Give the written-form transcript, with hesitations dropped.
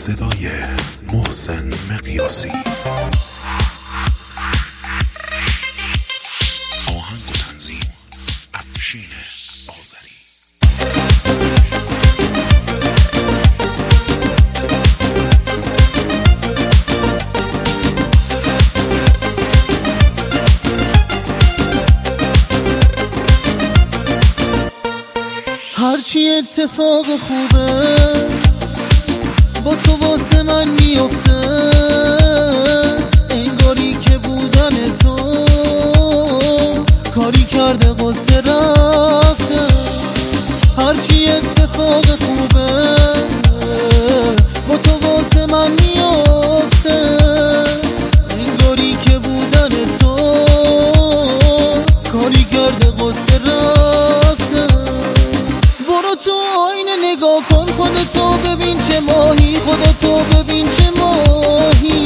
صدای محسن مقیاسی. آهنگ و تنظیم افشین آذری. هرچی اتفاق خوبه با تو واسه من میفته، انگاری که بودن تو کاری کرده قصه رفته. هرچی اتفاق خوبه با تو واسه من میفته، انگاری که بودن تو کاری کرده قصه رفته. برو تو آینه نگاه کن خودتو ببین چه ماهی، خودتو ببین چه ماهی.